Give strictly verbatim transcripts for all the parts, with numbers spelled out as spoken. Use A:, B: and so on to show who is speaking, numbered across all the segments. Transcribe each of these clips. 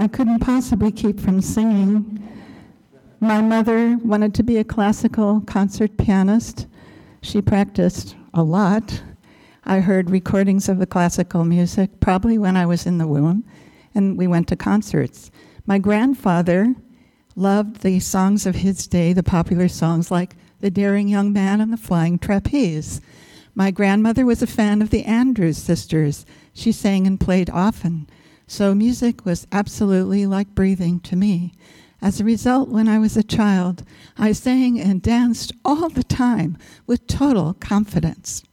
A: I couldn't possibly keep from singing. My mother wanted to be a classical concert pianist. She practiced a lot. I heard recordings of the classical music, probably when I was in the womb, and we went to concerts. My grandfather loved the songs of his day, the popular songs like The Daring Young Man and the Flying Trapeze. My grandmother was a fan of the Andrews Sisters. She sang and played often. So music was absolutely like breathing to me. As a result, when I was a child, I sang and danced all the time with total confidence.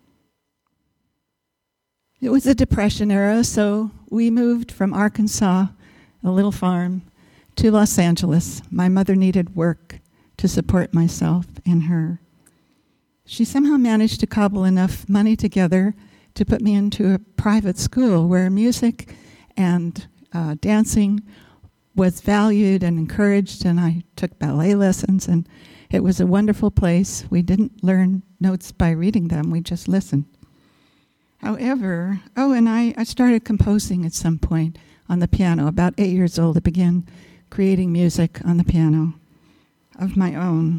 A: It was a Depression era, so we moved from Arkansas, a little farm, to Los Angeles. My mother needed work to support myself and her. She somehow managed to cobble enough money together to put me into a private school where music and uh, dancing was valued and encouraged, and I took ballet lessons, and it was a wonderful place. We didn't learn notes by reading them, we just listened. However, oh, and I, I started composing at some point on the piano. About eight years old, I began creating music on the piano of my own.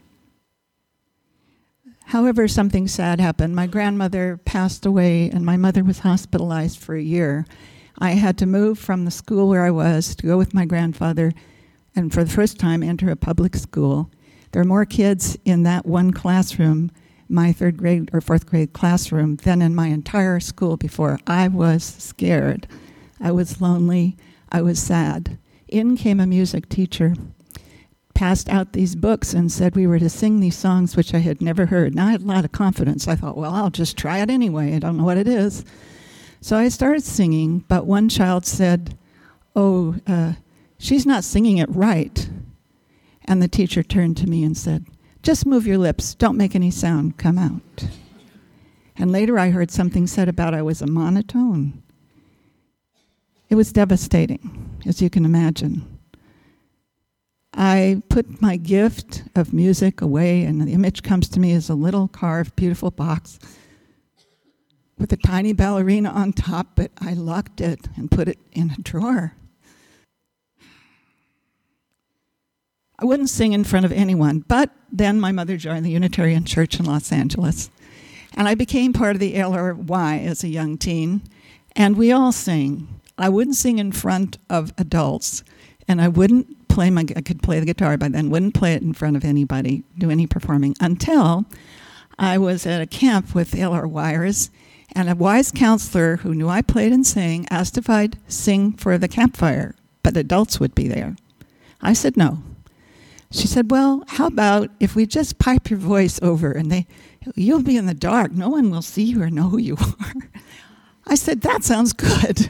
A: However, something sad happened. My grandmother passed away, and my mother was hospitalized for a year. I had to move from the school where I was to go with my grandfather and for the first time enter a public school. There were more kids in that one classroom, my third grade or fourth grade classroom, than in my entire school before. I was scared. I was lonely. I was sad. In came a music teacher, passed out these books and said we were to sing these songs which I had never heard. Now I had a lot of confidence. I thought, well, I'll just try it anyway. I don't know what it is. So I started singing, but one child said, oh, uh, she's not singing it right. And the teacher turned to me and said, just move your lips. Don't make any sound come out. And later I heard something said about I was a monotone. It was devastating, as you can imagine. I put my gift of music away, and the image comes to me as a little carved, beautiful box with a tiny ballerina on top, but I locked it and put it in a drawer. I wouldn't sing in front of anyone, but then my mother joined the Unitarian Church in Los Angeles, and I became part of the L R Y as a young teen, and we all sang. I wouldn't sing in front of adults, and I wouldn't play my, I could play the guitar by then, wouldn't play it in front of anybody, do any performing, until I was at a camp with L R Yers, and a wise counselor who knew I played and sang asked if I'd sing for the campfire, but adults would be there. I said no. She said, well, how about if we just pipe your voice over and they, you'll be in the dark. No one will see you or know who you are. I said, that sounds good.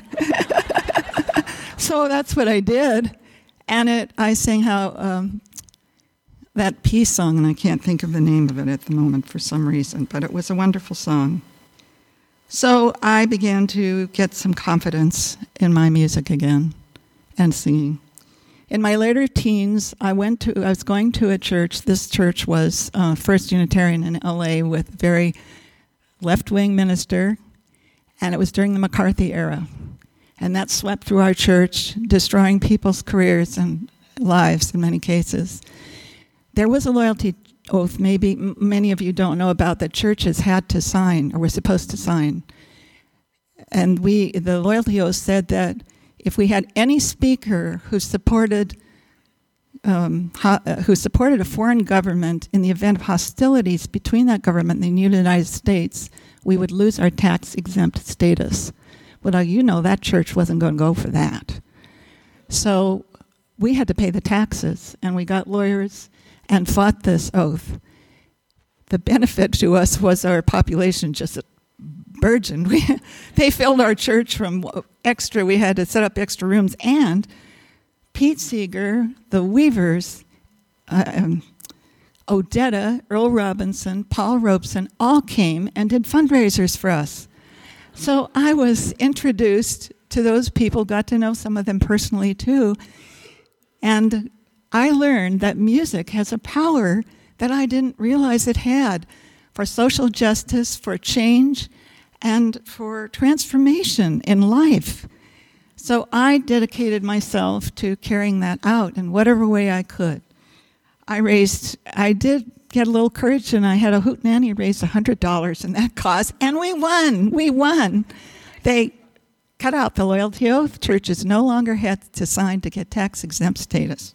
A: So that's what I did. And it, I sang how um, that peace song, and I can't think of the name of it at the moment for some reason, but it was a wonderful song. So I began to get some confidence in my music again and singing. In my later teens, I went to. I was going to a church. This church was uh, First Unitarian in L A with a very left-wing minister, and it was during the McCarthy era. And that swept through our church, destroying people's careers and lives in many cases. There was a loyalty oath, maybe m- many of you don't know about, that churches had to sign, or were supposed to sign. And we, the loyalty oath said that if we had any speaker who supported um, ho- uh, who supported a foreign government in the event of hostilities between that government and the United States, we would lose our tax-exempt status. Well, you know that church wasn't going to go for that. So we had to pay the taxes, and we got lawyers and fought this oath. The benefit to us was our population just burgeoned. We, they filled our church from extra. We had to set up extra rooms. And Pete Seeger, the Weavers, uh, um, Odetta, Earl Robinson, Paul Robeson, all came and did fundraisers for us. So I was introduced to those people, got to know some of them personally too, and I learned that music has a power that I didn't realize it had for social justice, for change, and for transformation in life. So I dedicated myself to carrying that out in whatever way I could. I raised, I did get a little courage, and I had a hootenanny raise one hundred dollars in that cause, and we won. We won. They cut out the loyalty oath. Churches no longer had to sign to get tax-exempt status.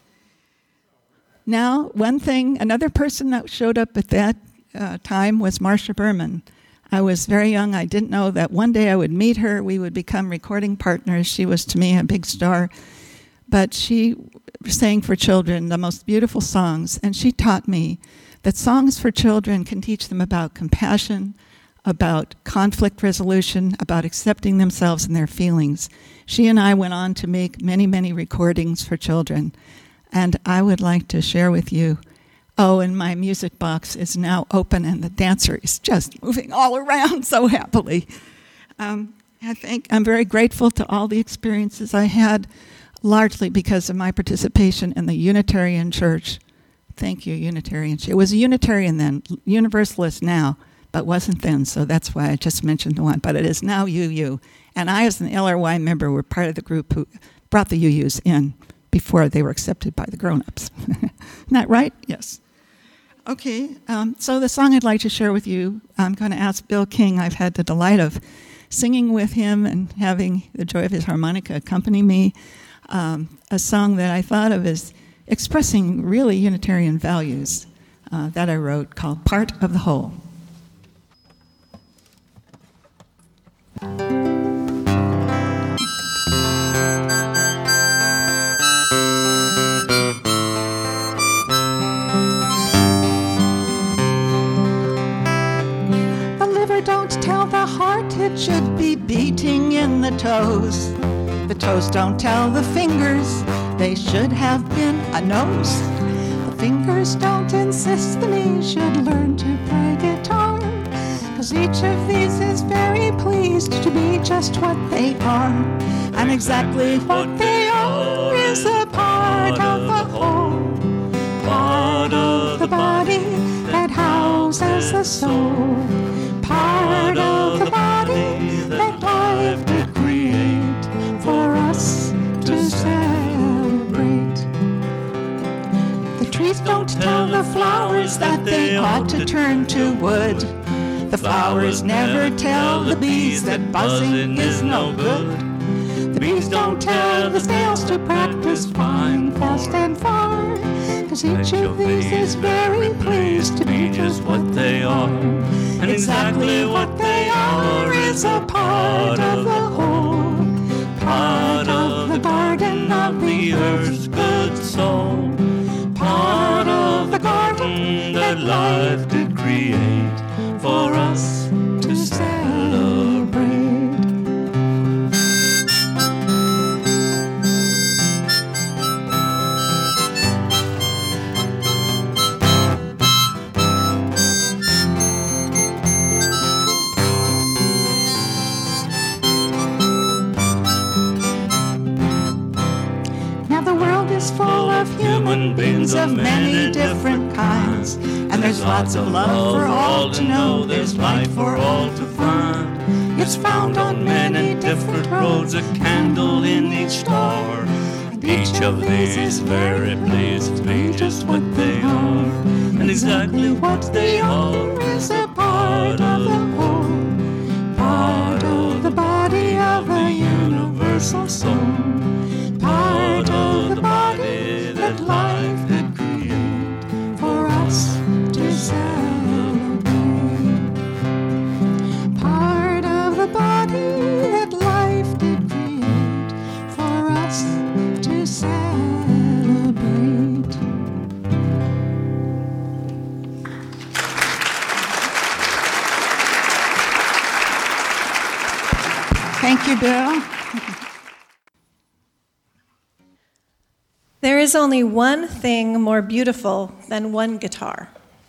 A: Now, one thing, another person that showed up at that uh, time was Marsha Berman. I was very young. I didn't know that one day I would meet her. We would become recording partners. She was, to me, a big star. But she sang for children the most beautiful songs, and she taught me that songs for children can teach them about compassion, about conflict resolution, about accepting themselves and their feelings. She and I went on to make many, many recordings for children, and I would like to share with you. Oh, and my music box is now open, and the dancer is just moving all around so happily. Um, I think I'm very grateful to all the experiences I had, largely because of my participation in the Unitarian Church. Thank you, Unitarian Church. It was a Unitarian then, Universalist now, but wasn't then, so that's why I just mentioned the one. But it is now U U. And I, as an L R Y member, were part of the group who brought the U Us in before they were accepted by the grown-ups. Isn't that right? Yes. Okay, um, so the song I'd like to share with you, I'm going to ask Bill King. I've had the delight of singing with him and having the joy of his harmonica accompany me. Um, a song that I thought of as expressing really Unitarian values uh, that I wrote called Part of the Whole. The liver don't tell the heart it should be beating in the toes. The toes don't tell the fingers they should have been a nose. The fingers don't insist the knee should learn to play guitar, 'cause each of these is very pleased to be just what they are. And exactly what they are is a part of the whole, part of the body that houses the soul, part of the body that life did create for us to celebrate. The trees don't tell the flowers that they ought to turn to wood. The flowers never tell the bees that buzzing is no good. The bees don't tell the snails to practice flying fast and far, 'cause each of these is very pleased to be just what they are. And exactly what they are is a part of the whole, part of the garden of the earth's good soul, part of the garden that life did create for us to celebrate. Full of human beings of many different kinds, and there's lots of love for all to know, there's light for all to find. It's found on many different roads, a candle in each door, and each of these is very pleased to be just what they are. And exactly what they are is a part of the whole, part of the body of a universal soul, part of the body that life did create for us to celebrate. Part of the body that life did create for us to celebrate. Thank you, Bill.
B: There is only one thing more beautiful than one guitar.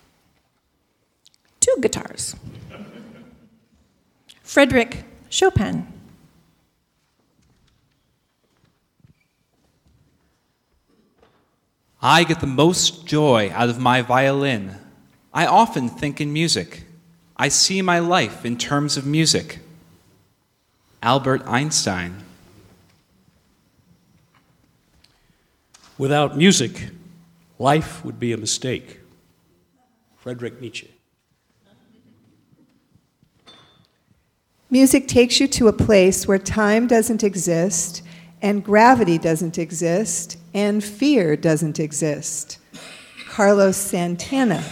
B: Two guitars. Frédéric Chopin.
C: I get the most joy out of my violin. I often think in music. I see my life in terms of music. Albert Einstein.
D: Without music, life would be a mistake. Friedrich Nietzsche.
E: Music takes you to a place where time doesn't exist, and gravity doesn't exist, and fear doesn't exist. Carlos Santana.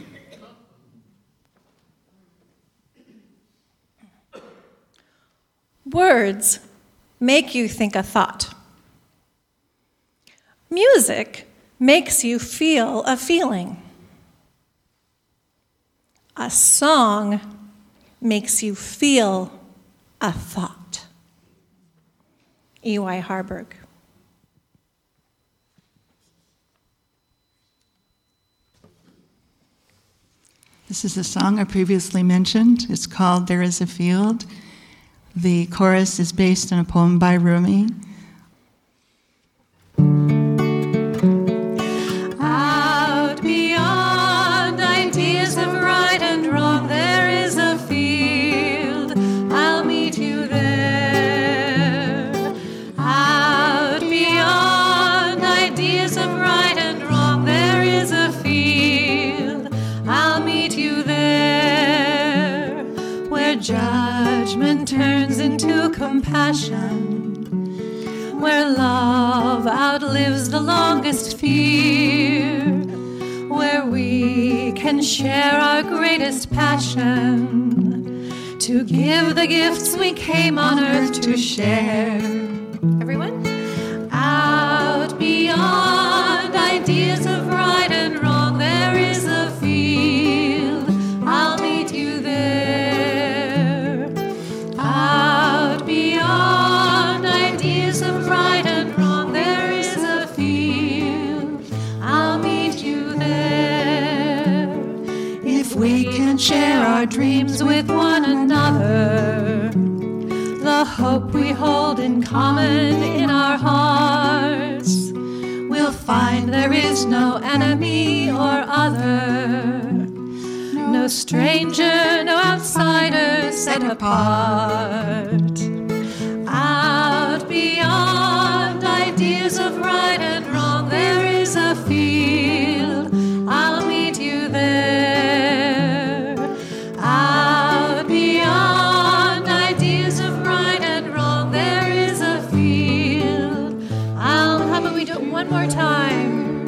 B: Words make you think a thought. Music makes you feel a feeling. A song makes you feel a thought. E Y Harburg.
A: This is a song I previously mentioned. It's called There Is a Field. The chorus is based on a poem by Rumi.
B: Out beyond ideas of right and wrong, there is a field. I'll meet you there. Out beyond ideas of right and wrong, there is a field. I'll meet you there, where judgment turns into compassion, where love outlives the longest fear, where we can share our greatest passion, to give the gifts we came on earth to share. Everyone? Out beyond ideas of right and wrong, there is a field. I'll meet you there. Out beyond ideas of right and wrong, there is a field. I'll meet you there. If we can share our dreams with one another, the hope we hold in common in our hearts, we'll find there is no enemy or other, no stranger, no outsider set apart. Out beyond ideas of right and wrong, there is a field. I'll meet you there. Out beyond ideas of right and wrong, there is a field. I'll, how about we do it one more time?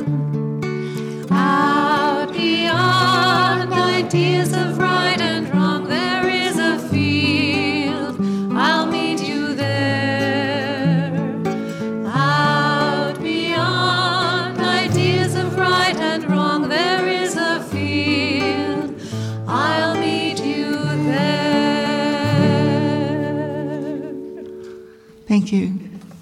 B: Out beyond ideas of right and wrong, there is a field. I'll meet you there. Out beyond ideas of right and wrong, there is a field. I'll meet you there.
A: Thank you.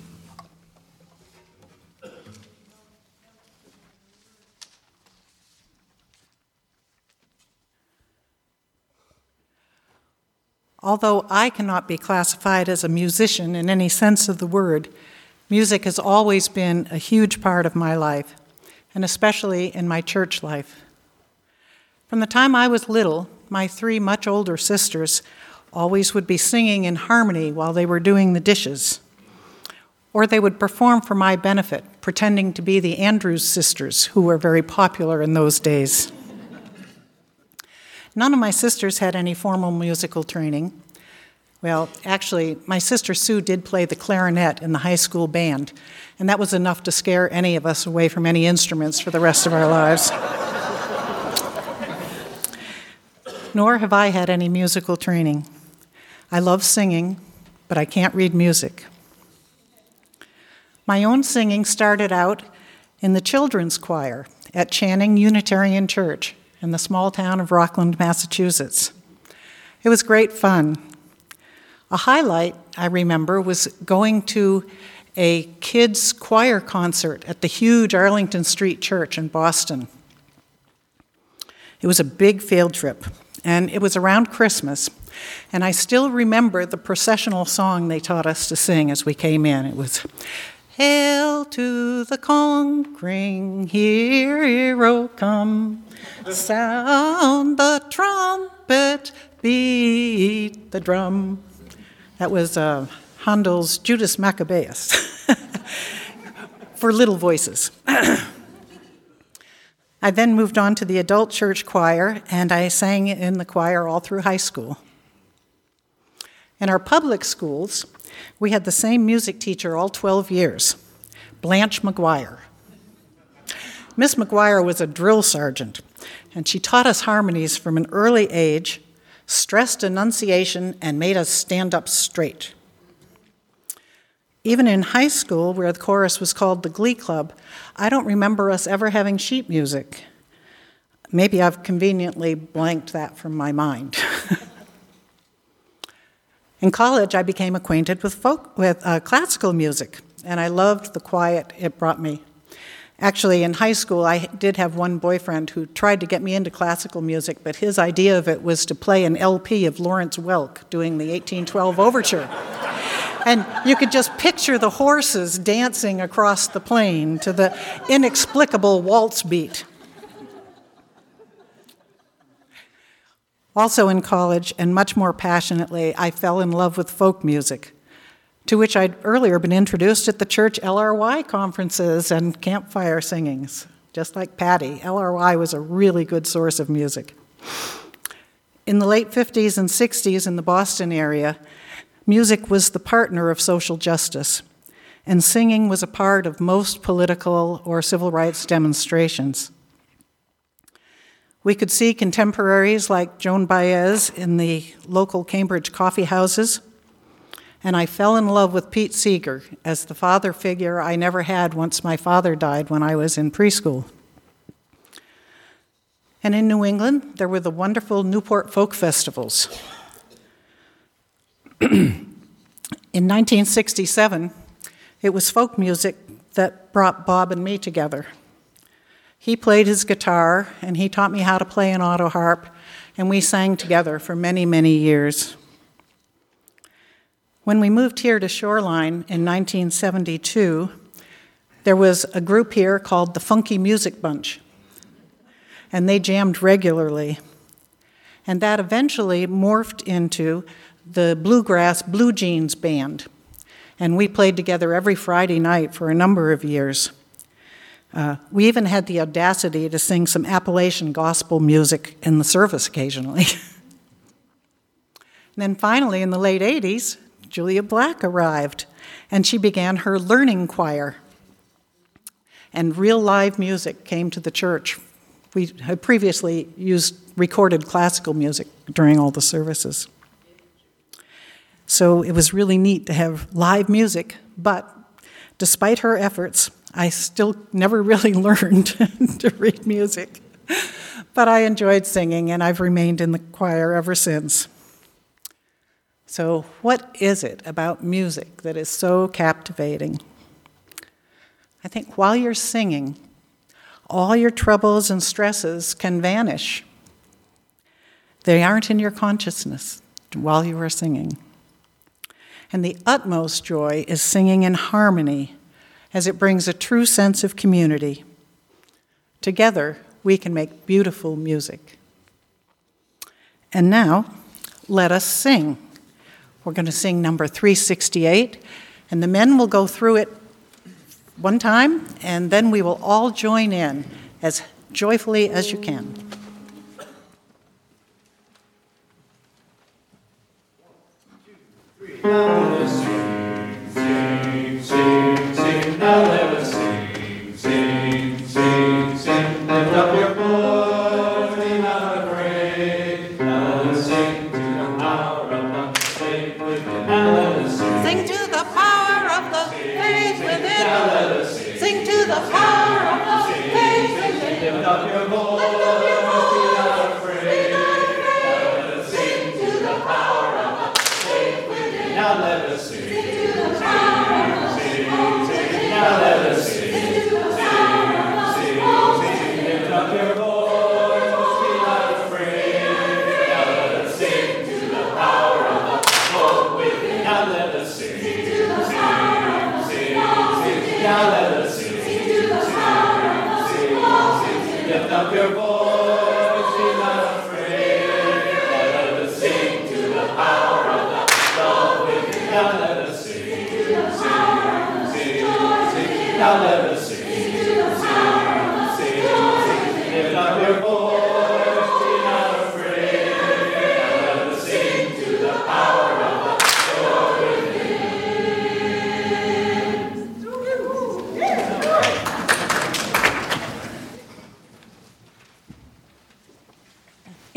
F: Although I cannot be classified as a musician in any sense of the word, music has always been a huge part of my life, and especially in my church life. From the time I was little, my three much older sisters always would be singing in harmony while they were doing the dishes, or they would perform for my benefit, pretending to be the Andrews sisters, who were very popular in those days. None of my sisters had any formal musical training. Well, actually, my sister Sue did play the clarinet in the high school band, and that was enough to scare any of us away from any instruments for the rest of our lives. Nor have I had any musical training. I love singing, but I can't read music. My own singing started out in the children's choir at Channing Unitarian Church in the small town of Rockland, Massachusetts. It was great fun. A highlight, I remember, was going to a kids' choir concert at the huge Arlington Street Church in Boston. It was a big field trip, and it was around Christmas, and I still remember the processional song they taught us to sing as we came in. It was, "Hail to the conquering hero come, sound the trumpet, beat the drum." That was uh, Handel's Judas Maccabeus for little voices. I then moved on to the adult church choir, and I sang in the choir all through high school. In our public schools, we had the same music teacher all twelve years, Blanche McGuire. Miss McGuire was a drill sergeant, and she taught us harmonies from an early age, stressed enunciation, and made us stand up straight. Even in high school, where the chorus was called the Glee Club, I don't remember us ever having sheet music. Maybe I've conveniently blanked that from my mind. In college, I became acquainted with folk, with uh, classical music, and I loved the quiet it brought me. Actually, in high school, I did have one boyfriend who tried to get me into classical music, but his idea of it was to play an L P of Lawrence Welk doing the eighteen twelve Overture. And you could just picture the horses dancing across the plain to the inexplicable waltz beat. Also in college, and much more passionately, I fell in love with folk music, to which I'd earlier been introduced at the church L R Y conferences and campfire singings. Just like Patty, L R Y was a really good source of music. In the late fifties and sixties in the Boston area, music was the partner of social justice, and singing was a part of most political or civil rights demonstrations. We could see contemporaries like Joan Baez in the local Cambridge coffee houses, and I fell in love with Pete Seeger as the father figure I never had once my father died when I was in preschool. And in New England, there were the wonderful Newport Folk Festivals. In nineteen sixty-seven, it was folk music that brought Bob and me together. He played his guitar, and he taught me how to play an auto harp, and we sang together for many, many years. When we moved here to Shoreline in nineteen seventy-two, there was a group here called the Funky Music Bunch, and they jammed regularly. And that eventually morphed into the Bluegrass Blue Jeans Band, and we played together every Friday night for a number of years. Uh, we even had the audacity to sing some Appalachian gospel music in the service occasionally. And then finally, in the late eighties, Julia Black arrived, and she began her learning choir. And real live music came to the church. We had previously used recorded classical music during all the services. So it was really neat to have live music, but despite her efforts, I still never really learned to read music. But I enjoyed singing, and I've remained in the choir ever since. So what is it about music that is so captivating? I think while you're singing, all your troubles and stresses can vanish. They aren't in your consciousness while you are singing. And the utmost joy is singing in harmony, as it brings a true sense of community. Together, we can make beautiful music. And now, let us sing. We're going to sing number three sixty-eight, and the men will go through it one time, and then we will all join in as joyfully as you can.
G: Now let us sing, sing, sing, sing. Now let us sing, sing, sing, sing. Lift up your voice, be not afraid. Now let us sing to the power of the faith within. Now let us sing.
B: Sing to the power of the faith within.
G: Now let us sing.
B: Sing to the power of the faith within.
G: Lift up your voice, be not afraid. Now let us sing to the power of the faith within. Now let us sing. Now let us sing, sing, sing, sing. Lift up your voice, be not afraid. Now let us sing to the power of the Lord within. Now let us sing, sing, sing, sing. Now let us sing, sing, sing, sing. Lift up your voice, be not afraid. Now let us sing to the power of the Lord within. Now let us sing, sing, sing. Now let us sing, sing, sing.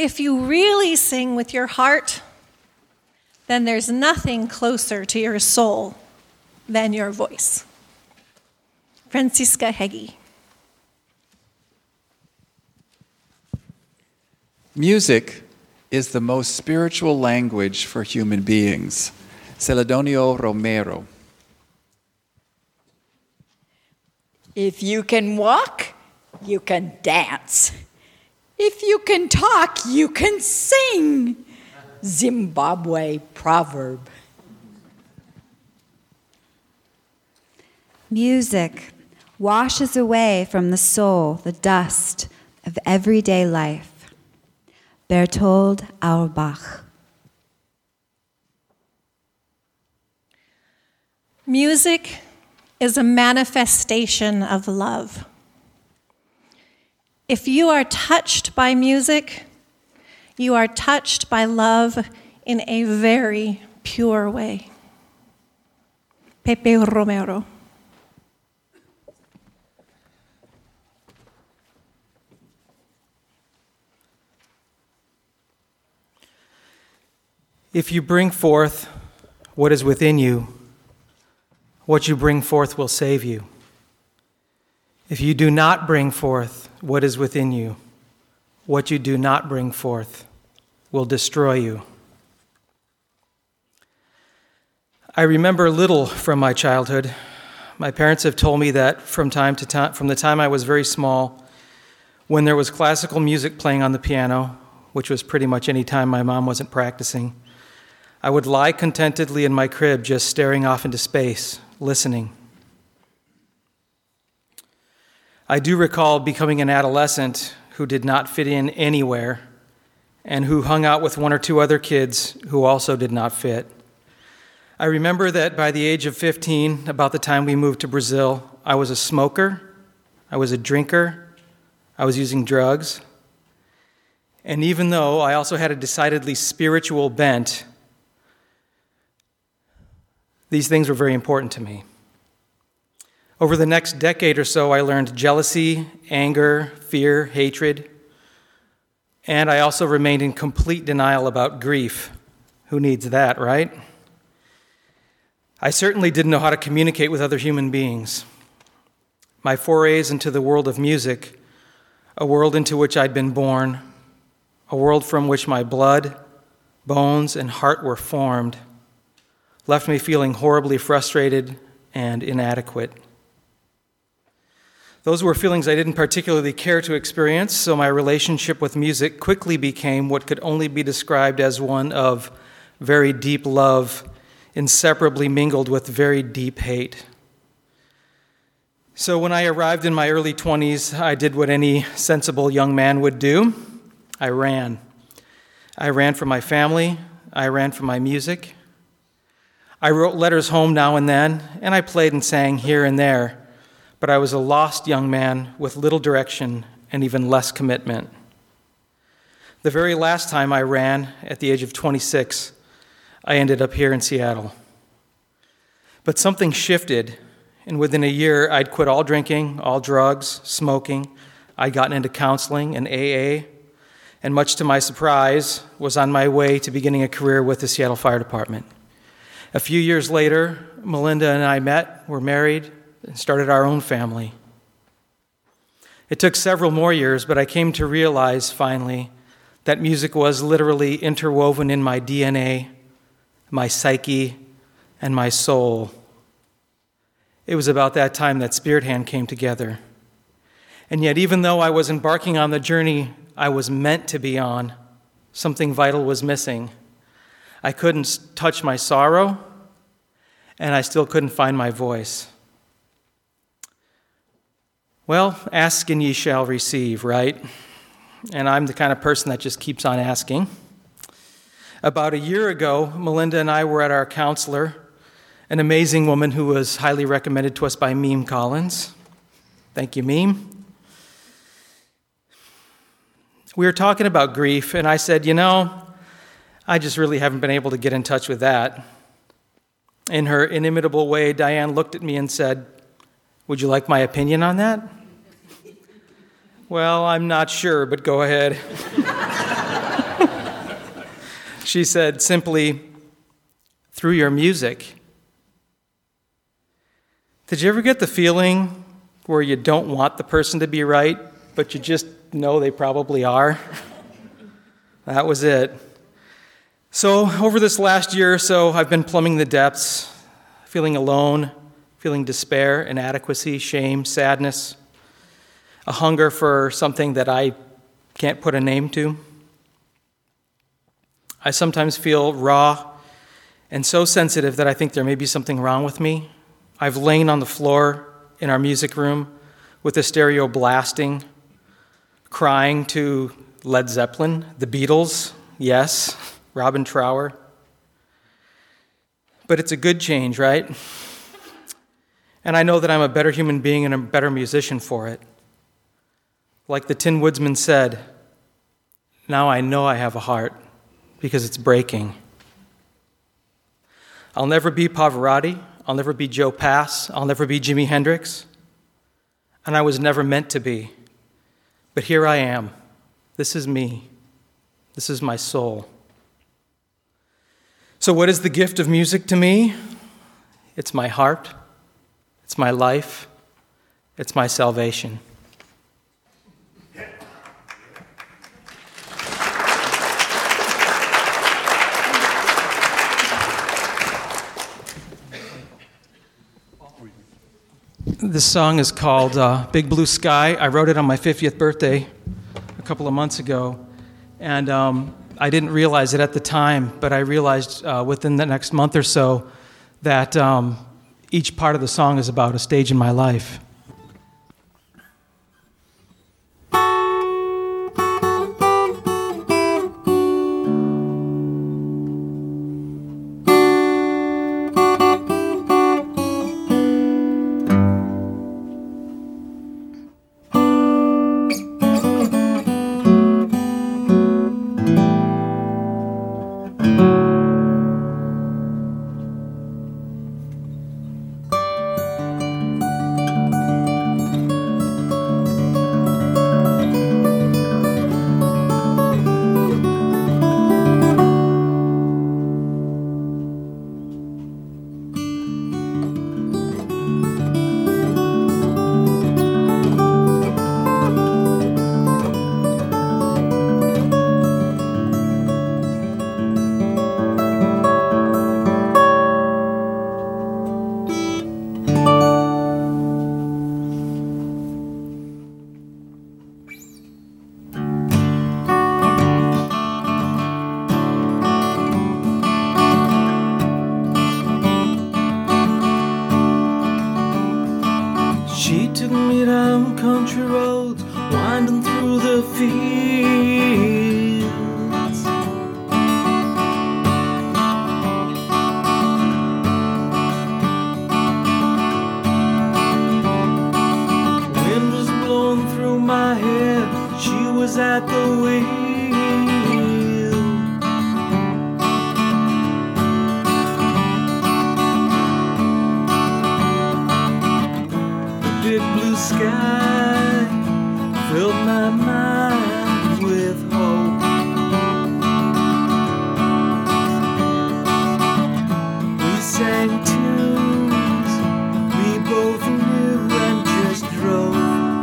B: If you really sing with your heart, then there's nothing closer to your soul than your voice. Franziska Heggie.
H: Music is the most spiritual language for human beings. Celedonio Romero.
I: If you can walk, you can dance. If you can talk, you can sing. Zimbabwe proverb.
J: Music washes away from the soul the dust of everyday life. Bertold Auerbach.
B: Music is a manifestation of love. If you are touched by music, you are touched by love in a very pure way. Pepe Romero.
K: If you bring forth what is within you, what you bring forth will save you. If you do not bring forth what is within you, what you do not bring forth will destroy you. I remember little from my childhood. My parents have told me that from time to time, from the time I was very small, when there was classical music playing on the piano, which was pretty much any time my mom wasn't practicing, I would lie contentedly in my crib just staring off into space, listening. I do recall becoming an adolescent who did not fit in anywhere and who hung out with one or two other kids who also did not fit. I remember that by the age of fifteen, about the time we moved to Brazil, I was a smoker, I was a drinker, I was using drugs. And even though I also had a decidedly spiritual bent, these things were very important to me. Over the next decade or so, I learned jealousy, anger, fear, hatred, and I also remained in complete denial about grief. Who needs that, right? I certainly didn't know how to communicate with other human beings. My forays into the world of music, a world into which I'd been born, a world from which my blood, bones, and heart were formed, left me feeling horribly frustrated and inadequate. Those were feelings I didn't particularly care to experience, so my relationship with music quickly became what could only be described as one of very deep love, inseparably mingled with very deep hate. So when I arrived in my early twenties, I did what any sensible young man would do. I ran. I ran from my family. I ran from my music. I wrote letters home now and then, and I played and sang here and there, but I was a lost young man with little direction and even less commitment. The very last time I ran, at the age of twenty-six, I ended up here in Seattle. But something shifted, and within a year, I'd quit all drinking, all drugs, smoking. I'd gotten into counseling and A A, and much to my surprise, was on my way to beginning a career with the Seattle Fire Department. A few years later, Melinda and I met, were married, and started our own family. It took several more years, but I came to realize finally that music was literally interwoven in my D N A, my psyche, and my soul. It was about that time that Spirit Hand came together. And yet, even though I was embarking on the journey I was meant to be on, something vital was missing. I couldn't touch my sorrow, and I still couldn't find my voice. Well, ask and ye shall receive, right? And I'm the kind of person that just keeps on asking. About a year ago, Melinda and I were at our counselor, an amazing woman who was highly recommended to us by Meme Collins. Thank you, Meme. We were talking about grief, and I said, you know, I just really haven't been able to get in touch with that. In her inimitable way, Diane looked at me and said, would you like my opinion on that? Well, I'm not sure, but go ahead. She said simply, through your music. Did you ever get the feeling where you don't want the person to be right, but you just know they probably are? That was it. So over this last year or so, I've been plumbing the depths, feeling alone, feeling despair, inadequacy, shame, sadness, a hunger for something that I can't put a name to. I sometimes feel raw and so sensitive that I think there may be something wrong with me. I've lain on the floor in our music room with the stereo blasting, crying to Led Zeppelin, the Beatles, yes, Robin Trower. But it's a good change, right? And I know that I'm a better human being and a better musician for it. Like the Tin Woodsman said, now I know I have a heart because it's breaking. I'll never be Pavarotti. I'll never be Joe Pass. I'll never be Jimi Hendrix. And I was never meant to be. But here I am. This is me. This is my soul. So what is the gift of music to me? It's my heart. It's my life. It's my salvation. This song is called uh, Big Blue Sky. I wrote it on my fiftieth birthday a couple of months ago. And um, I didn't realize it at the time, but I realized uh, within the next month or so that um, each part of the song is about a stage in my life.
L: She took me down country roads, winding through the fields. Wind was blowing through my hair, she was at the wheel. Big blue sky filled my mind with hope. We sang tunes we both knew and just drove.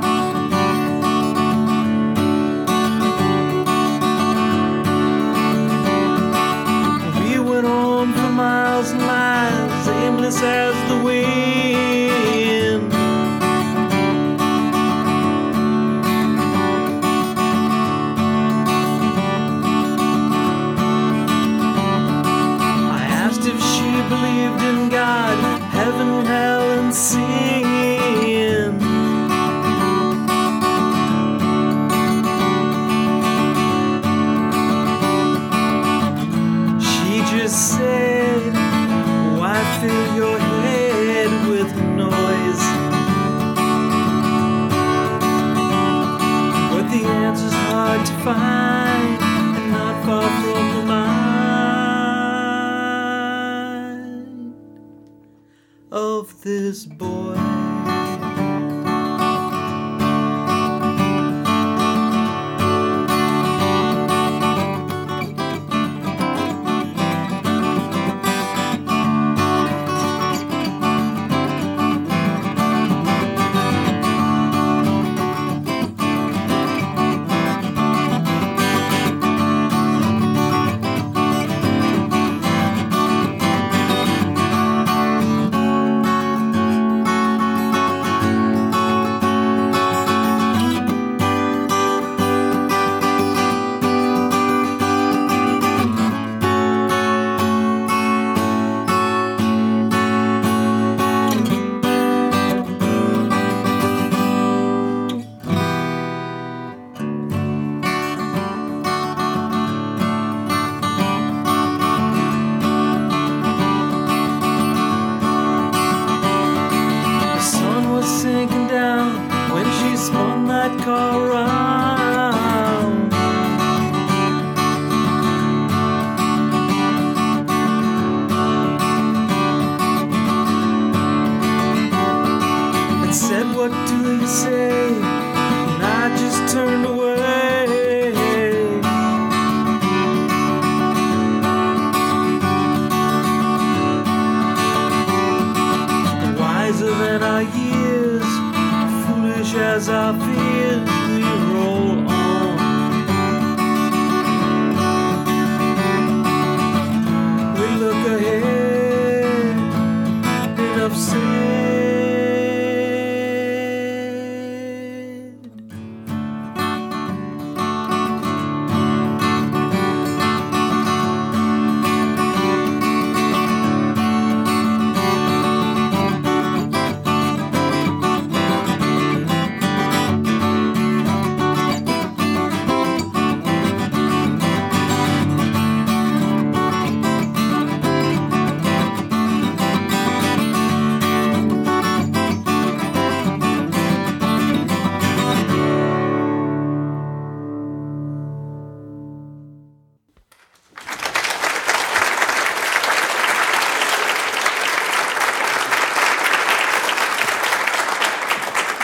L: We went on for miles and miles, aimless as the wind. Believed in God, heaven, hell, and sin. She just said, why fill your head with noise? But the answer's hard to find and not far from the mind of this boy. was sinking down when she spun that car round. And said, what do you say? And I just turned away. Wiser than our years, foolish as our fears, we roll on. We look ahead, enough said.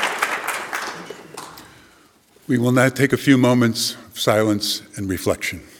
M: We will now take a few moments of silence and reflection.